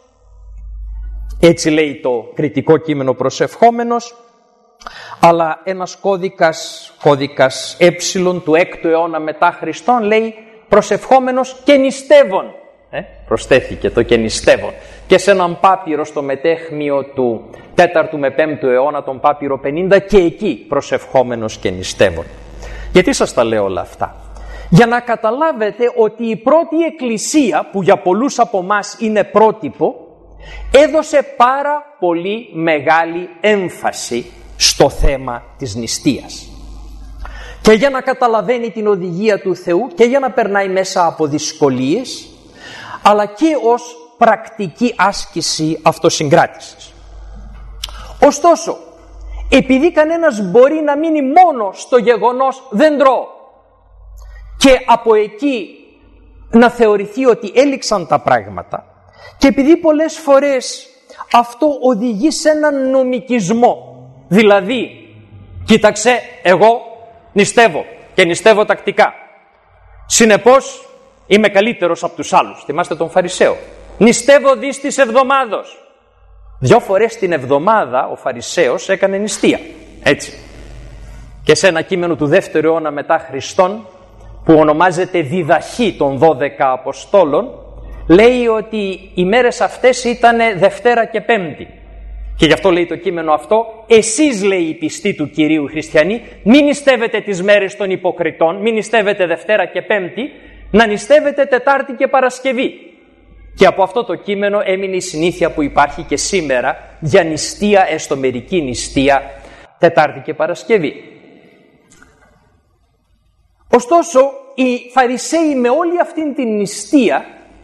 έτσι λέει το κριτικό κείμενο, προσευχόμενος, αλλά ένας κώδικας, κώδικας ε του έκτου αιώνα μετά Χριστόν λέει προσευχόμενος και νηστεύων. Ε, προσθέθηκε το και νηστεύων. Και σε έναν πάπυρο στο μετέχμιο του τέταρτου με πέμπτου αιώνα, τον πάπυρο πενήντα, και εκεί προσευχόμενος και νηστεύων. Γιατί σας τα λέω όλα αυτά? Για να καταλάβετε ότι η πρώτη εκκλησία, που για πολλούς από μας είναι πρότυπο, έδωσε πάρα πολύ μεγάλη έμφαση στο θέμα της νηστείας. Και για να καταλαβαίνει την οδηγία του Θεού και για να περνάει μέσα από δυσκολίες, αλλά και ως πρακτική άσκηση αυτοσυγκράτησης. Ωστόσο, επειδή κανένας μπορεί να μείνει μόνο στο γεγονός «δεν τρώω» και από εκεί να θεωρηθεί ότι έληξαν τα πράγματα, και επειδή πολλές φορές αυτό οδηγεί σε έναν νομικισμό, δηλαδή κοίταξε, εγώ νηστεύω και νηστεύω τακτικά, συνεπώς είμαι καλύτερος από τους άλλους. Θυμάστε τον Φαρισαίο, νηστεύω δις της εβδομάδος. Δυο φορές την εβδομάδα ο Φαρισαίος έκανε νηστεία, έτσι. Και σε ένα κείμενο του δεύτερου αιώνα μετά Χριστόν, που ονομάζεται Διδαχή των δώδεκα Αποστόλων, λέει ότι οι μέρες αυτές ήταν Δευτέρα και Πέμπτη. Και γι' αυτό λέει το κείμενο αυτό, εσείς, λέει, οι πιστοί του Κυρίου χριστιανοί, μην νηστεύετε τις μέρες των υποκριτών, μην νηστεύετε Δευτέρα και Πέμπτη, να νηστεύετε Τετάρτη και Παρασκευή. Και από αυτό το κείμενο έμεινε η συνήθεια που υπάρχει και σήμερα για νηστεία, έστω μερική νηστεία, Τετάρτη και Παρασκευή. Ωστόσο, οι Φαρισαίοι με όλη αυτήν την νηστεία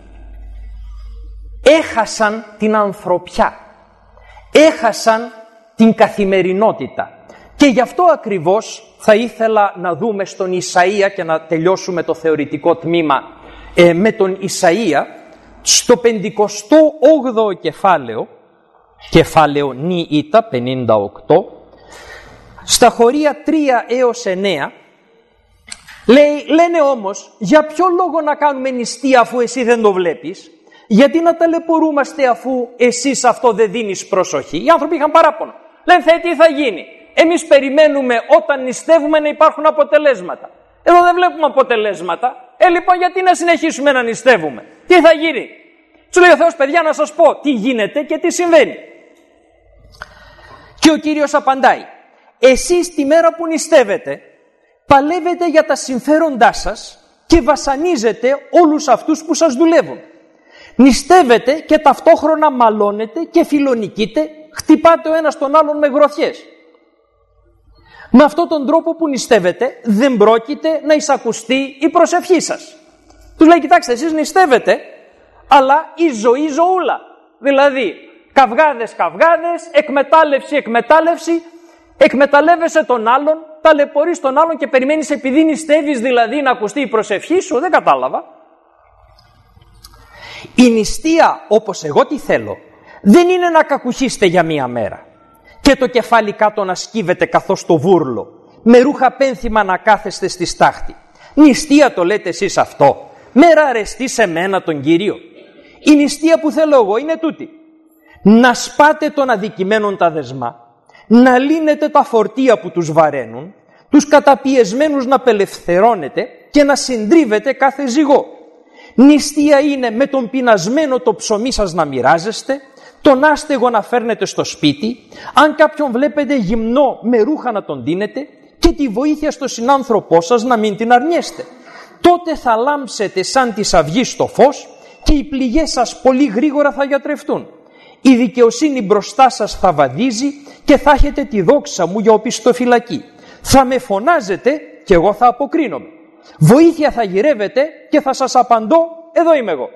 έχασαν την ανθρωπιά, έχασαν την καθημερινότητα. Και γι' αυτό ακριβώς θα ήθελα να δούμε στον Ισαΐα και να τελειώσουμε το θεωρητικό τμήμα ε, με τον Ισαΐα, στο πενηκοστό όγδοο κεφάλαιο, κεφάλαιο νη ήτα πενήντα οκτώ, στα χωρία τρία έως εννέα, λέει, λένε όμως, για ποιο λόγο να κάνουμε νηστεία αφού εσύ δεν το βλέπεις, γιατί να ταλαιπωρούμαστε αφού εσύ σε αυτό δεν δίνεις προσοχή. Οι άνθρωποι είχαν παράπονο. Λένε, Θεέ, τι θα γίνει? Εμείς περιμένουμε όταν νηστεύουμε να υπάρχουν αποτελέσματα. Εδώ δεν βλέπουμε αποτελέσματα. Ε, λοιπόν, γιατί να συνεχίσουμε να νηστεύουμε? Τι θα γίνει? Του λέει ο Θεός, παιδιά, να σας πω τι γίνεται και τι συμβαίνει. Και ο Κύριος απαντάει, εσείς τη μέρα που νηστεύετε παλεύετε για τα συμφέροντά σας και βασανίζετε όλους αυτούς που σας δουλεύουν. Νηστεύετε και ταυτόχρονα μαλώνετε και φιλονικείτε, χτυπάτε ο ένας τον άλλον με γροθιές. Με αυτόν τον τρόπο που νηστεύετε δεν πρόκειται να εισακουστεί η προσευχή σας. Τους λέει, κοιτάξτε, εσείς νηστεύετε, αλλά η ζωή ζωούλα. Δηλαδή, καυγάδες, καυγάδες, εκμετάλλευση, εκμετάλλευση, εκμεταλλεύεσαι τον άλλον, ταλαιπωρείς τον άλλον και περιμένεις επειδή νηστεύεις δηλαδή να ακουστεί η προσευχή σου. Δεν κατάλαβα. Η νηστεία, όπως εγώ τη θέλω, δεν είναι να κακουχείστε για μία μέρα και το κεφάλι κάτω να σκύβετε καθώς το βούρλο, με ρούχα πένθυμα να κάθεστε στη στάχτη. Νηστεία το λέτε εσείς αυτό? Μέρα αρεστή σε μένα τον Κύριο? Η νηστεία που θέλω εγώ είναι τούτη: να σπάτε των αδικημένων τα δεσμά, να λύνετε τα φορτία που τους βαραίνουν, τους καταπιεσμένους να απελευθερώνετε και να συντρίβετε κάθε ζυγό. Νηστεία είναι με τον πεινασμένο το ψωμί σας να μοιράζεστε, τον άστεγο να φέρνετε στο σπίτι, αν κάποιον βλέπετε γυμνό με ρούχα να τον δίνετε και τη βοήθεια στο συνάνθρωπό σας να μην την αρνιέστε. Τότε θα λάμψετε σαν της αυγής στο φως και οι πληγές σας πολύ γρήγορα θα γιατρευτούν. Η δικαιοσύνη μπροστά σας θα βαδίζει και θα έχετε τη δόξα μου για οπισθοφυλακή. Θα με φωνάζετε και εγώ θα αποκρίνομαι. Βοήθεια θα γυρεύετε και θα σας απαντώ, εδώ είμαι εγώ.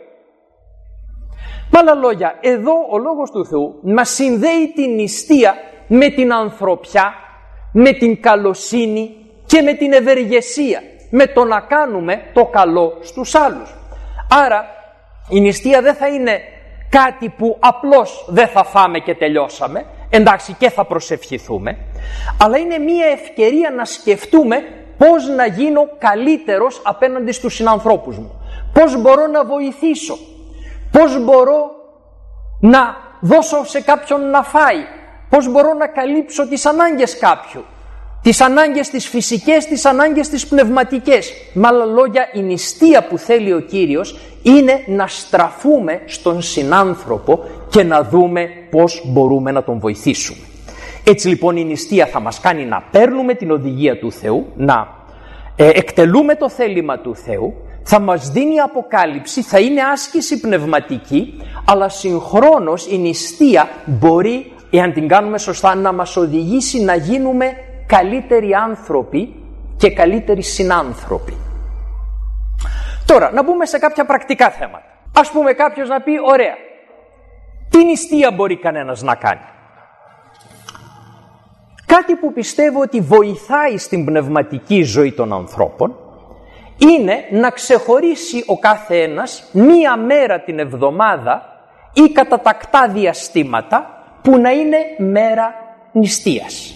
Με άλλα λόγια, εδώ ο Λόγος του Θεού μας συνδέει την νηστεία με την ανθρωπιά, με την καλοσύνη και με την ευεργεσία, με το να κάνουμε το καλό στους άλλους. Άρα η νηστεία δεν θα είναι κάτι που απλώς δεν θα φάμε και τελειώσαμε, εντάξει, και θα προσευχηθούμε, αλλά είναι μια ευκαιρία να σκεφτούμε πώς να γίνω καλύτερος απέναντι στους συνανθρώπους μου, πώς μπορώ να βοηθήσω, πώς μπορώ να δώσω σε κάποιον να φάει, πώς μπορώ να καλύψω τις ανάγκες κάποιου, τις ανάγκες τις φυσικές, τις ανάγκες τις πνευματικές. Με άλλα λόγια, η νηστεία που θέλει ο Κύριος είναι να στραφούμε στον συνάνθρωπο και να δούμε πώς μπορούμε να τον βοηθήσουμε. Έτσι λοιπόν η νηστεία θα μας κάνει να παίρνουμε την οδηγία του Θεού, να ε, εκτελούμε το θέλημα του Θεού, θα μας δίνει αποκάλυψη, θα είναι άσκηση πνευματική, αλλά συγχρόνως η νηστεία μπορεί εάν την κάνουμε σωστά, να μας οδηγήσει να γίνουμε καλύτεροι άνθρωποι και καλύτεροι συνάνθρωποι. Τώρα, να μπούμε σε κάποια πρακτικά θέματα. Ας πούμε κάποιος να πει, ωραία, τι νηστεία μπορεί κανένας να κάνει? Κάτι που πιστεύω ότι βοηθάει στην πνευματική ζωή των ανθρώπων είναι να ξεχωρίσει ο κάθε ένας μία μέρα την εβδομάδα ή κατά τακτά διαστήματα που να είναι μέρα νηστείας.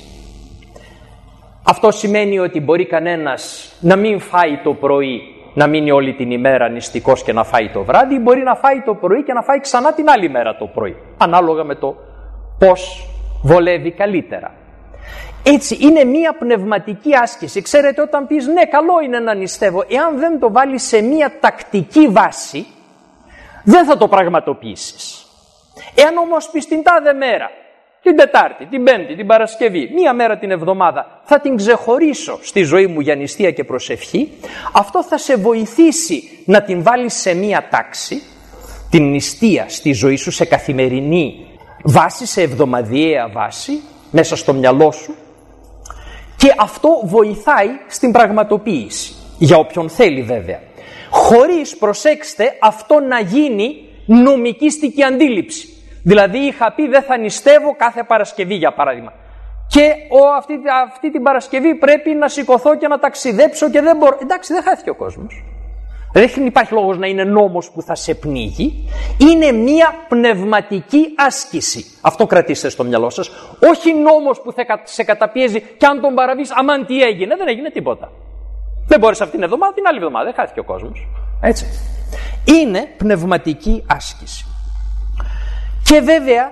Αυτό σημαίνει ότι μπορεί κανένας να μην φάει το πρωί, να μείνει όλη την ημέρα νηστικός και να φάει το βράδυ, μπορεί να φάει το πρωί και να φάει ξανά την άλλη μέρα το πρωί, ανάλογα με το πώς βολεύει καλύτερα. Έτσι, είναι μία πνευματική άσκηση. Ξέρετε, όταν πεις ναι, καλό είναι να νηστεύω, εάν δεν το βάλεις σε μία τακτική βάση, δεν θα το πραγματοποιήσεις. Εάν όμως πεις την τάδε μέρα, την Τετάρτη, την Πέμπτη, την Παρασκευή, μία μέρα την εβδομάδα, θα την ξεχωρίσω στη ζωή μου για νηστεία και προσευχή, αυτό θα σε βοηθήσει να την βάλεις σε μία τάξη, την νηστεία στη ζωή σου σε καθημερινή βάση, σε εβδομαδιαία βάση, μέσα στο μυαλό σου, και αυτό βοηθάει στην πραγματοποίηση, για όποιον θέλει βέβαια. Χωρίς, προσέξτε, αυτό να γίνει νομικίστικη αντίληψη. Δηλαδή είχα πει δεν θα νηστεύω κάθε Παρασκευή, για παράδειγμα, και ο, αυτή, αυτή την Παρασκευή πρέπει να σηκωθώ και να ταξιδέψω και δεν μπορώ. Εντάξει, δεν χάθηκε ο κόσμος. Δεν υπάρχει λόγος να είναι νόμος που θα σε πνίγει. Είναι μία πνευματική άσκηση. Αυτό κρατήστε στο μυαλό σας. Όχι νόμος που θα σε καταπιέζει και αν τον παραβείς, αμάν τι έγινε. Δεν έγινε τίποτα. Δεν μπορείς αυτήν την εβδομάδα, την άλλη εβδομάδα. Δεν χάθηκε ο κόσμος. Έτσι. Είναι πνευματική άσκηση. Και βέβαια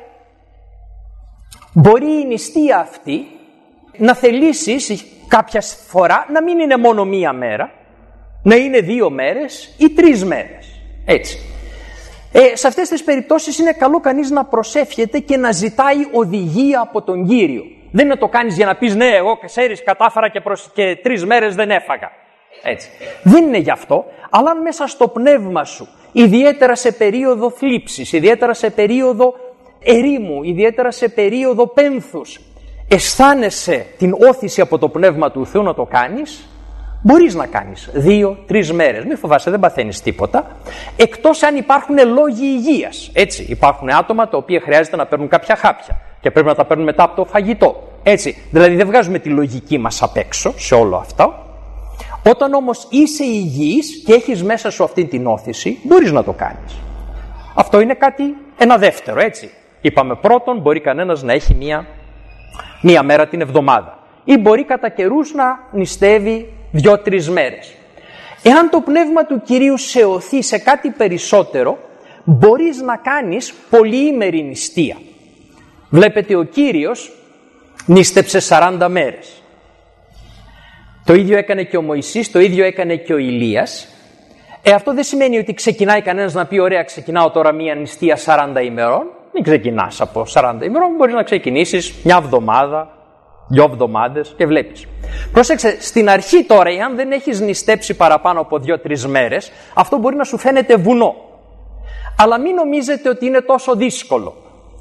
μπορεί η νηστεία αυτή να θελήσεις κάποια φορά να μην είναι μόνο μία μέρα, να είναι δύο μέρες ή τρεις μέρες. Έτσι. Ε, σε αυτές τις περιπτώσεις είναι καλό κανείς να προσεύχεται και να ζητάει οδηγία από τον Κύριο. Δεν είναι το κάνεις για να πεις ναι, εγώ ξέρεις κατάφερα και, προς... και τρεις μέρες δεν έφαγα. Έτσι. Δεν είναι γι' αυτό, αλλά αν μέσα στο πνεύμα σου, ιδιαίτερα σε περίοδο θλίψης, ιδιαίτερα σε περίοδο ερήμου, ιδιαίτερα σε περίοδο πένθους, αισθάνεσαι την όθηση από το πνεύμα του Θεού να το κάνεις, μπορείς να κάνεις δύο-τρεις μέρες. Μην φοβάσαι, δεν παθαίνεις τίποτα. Εκτός αν υπάρχουν λόγοι υγείας. Έτσι, υπάρχουν άτομα τα οποία χρειάζεται να παίρνουν κάποια χάπια και πρέπει να τα παίρνουν μετά από το φαγητό. Έτσι, δηλαδή δεν βγάζουμε τη λογική μας απ' έξω σε όλο αυτό. Όταν όμως είσαι υγιής και έχεις μέσα σου αυτή την όθηση, μπορείς να το κάνεις. Αυτό είναι κάτι, ένα δεύτερο, έτσι. Είπαμε πρώτον, μπορεί κανένας να έχει μία, μία μέρα την εβδομάδα. Ή μπορεί κατά καιρούς να νηστεύει δύο-τρεις μέρες. Εάν το πνεύμα του Κυρίου σε οθεί σε κάτι περισσότερο, μπορείς να κάνεις πολυήμερη νηστεία. Βλέπετε, ο Κύριος νήστεψε σαράντα μέρες. Το ίδιο έκανε και ο Μωυσής, το ίδιο έκανε και ο Ηλίας. Ε, αυτό δεν σημαίνει ότι ξεκινάει κανένας να πει ωραία, ξεκινάω τώρα μία νηστεία σαράντα ημερών. Μην ξεκινάς από σαράντα ημερών, μπορείς να ξεκινήσεις μια εβδομάδα, δυο εβδομάδες και βλέπεις. Πρόσεξε, στην αρχή τώρα, εάν δεν έχεις νηστέψει παραπάνω από δύο-τρεις μέρες, αυτό μπορεί να σου φαίνεται βουνό. Αλλά μην νομίζετε ότι είναι τόσο δύσκολο.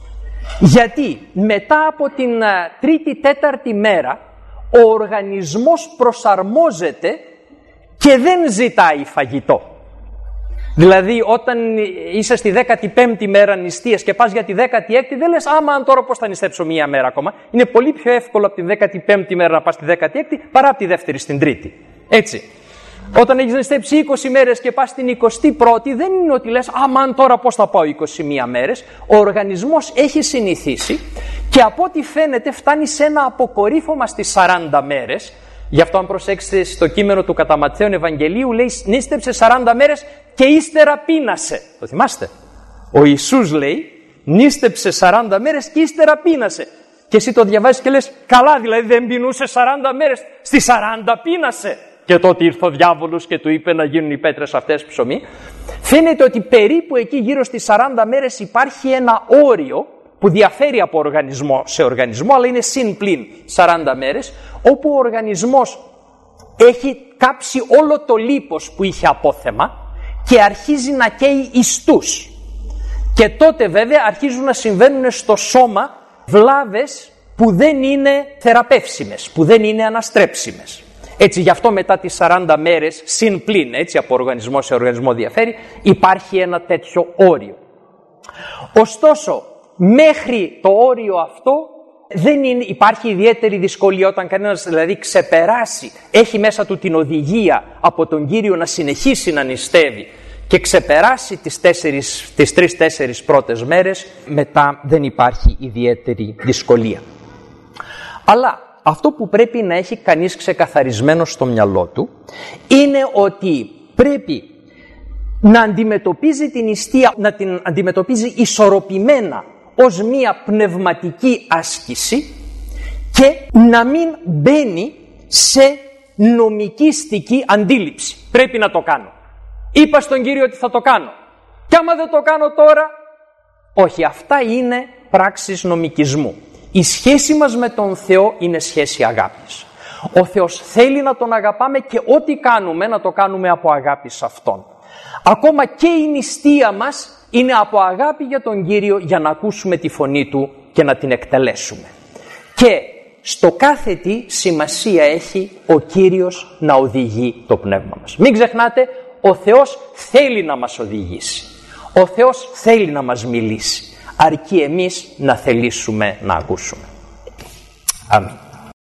Γιατί μετά από την τρίτη-τέταρτη μέρα, ο οργανισμός προσαρμόζεται και δεν ζητάει φαγητό. Δηλαδή όταν είσαι στη δέκατη πέμπτη μέρα νηστείας και πας για τη δέκατη έκτη, δεν λες άμα αν τώρα πώς θα νηστέψω μία μέρα ακόμα. Είναι πολύ πιο εύκολο από τη δέκατη πέμπτη μέρα να πας στη δέκατη έκτη παρά από τη δεύτερη στην τρίτη. Έτσι. Όταν έχεις νηστέψει είκοσι μέρες και πας στην εικοστή πρώτη, δεν είναι ότι λες άμα αν τώρα πώς θα πάω είκοσι μία μέρες. Ο οργανισμός έχει συνηθίσει και από ό,τι φαίνεται φτάνει σε ένα αποκορύφωμα στις σαράντα μέρες. Γι' αυτό αν προσέξετε στο κείμενο του κατά Ματθαίον Ευαγγελίου λέει νήστεψε σαράντα μέρες και ύστερα πείνασε. Το θυμάστε? Ο Ιησούς λέει νήστεψε σαράντα μέρες και ύστερα πείνασε. Και εσύ το διαβάζεις και λες καλά, δηλαδή δεν πεινούσε σαράντα μέρες, στις σαράντα πείνασε. Και τότε ήρθε ο διάβολος και του είπε να γίνουν οι πέτρες αυτές ψωμί. Φαίνεται ότι περίπου εκεί γύρω στις σαράντα μέρες υπάρχει ένα όριο που διαφέρει από οργανισμό σε οργανισμό, αλλά είναι συν πλην σαράντα μέρες, όπου ο οργανισμός έχει κάψει όλο το λίπος που είχε απόθεμα και αρχίζει να καίει ιστούς. Και τότε βέβαια αρχίζουν να συμβαίνουν στο σώμα βλάβες που δεν είναι θεραπεύσιμες, που δεν είναι αναστρέψιμες. Έτσι, γι' αυτό μετά τις σαράντα μέρες, συν πλην, έτσι, από οργανισμό σε οργανισμό διαφέρει, υπάρχει ένα τέτοιο όριο. Ωστόσο, μέχρι το όριο αυτό δεν είναι, υπάρχει ιδιαίτερη δυσκολία όταν κανένας δηλαδή ξεπεράσει, έχει μέσα του την οδηγία από τον Κύριο να συνεχίσει να νηστεύει και ξεπεράσει τις, τέσσερις, τις τρεις-τέσσερις πρώτες μέρες, μετά δεν υπάρχει ιδιαίτερη δυσκολία. Αλλά αυτό που πρέπει να έχει κανείς ξεκαθαρισμένο στο μυαλό του είναι ότι πρέπει να αντιμετωπίζει την νηστεία, να την αντιμετωπίζει ισορροπημένα ως μία πνευματική άσκηση και να μην μπαίνει σε νομικίστικη αντίληψη. Πρέπει να το κάνω. Είπα στον Κύριο ότι θα το κάνω. Και άμα δεν το κάνω τώρα, όχι, αυτά είναι πράξεις νομικισμού. Η σχέση μας με τον Θεό είναι σχέση αγάπης. Ο Θεός θέλει να τον αγαπάμε και ό,τι κάνουμε να το κάνουμε από αγάπη σε Αυτόν. Ακόμα και η νηστεία μας είναι από αγάπη για τον Κύριο, για να ακούσουμε τη φωνή Του και να την εκτελέσουμε. Και στο κάθε τι σημασία έχει ο Κύριος να οδηγεί το πνεύμα μας. Μην ξεχνάτε, ο Θεός θέλει να μας οδηγήσει. Ο Θεός θέλει να μας μιλήσει. Αρκεί εμείς να θελήσουμε να ακούσουμε. Αμήν.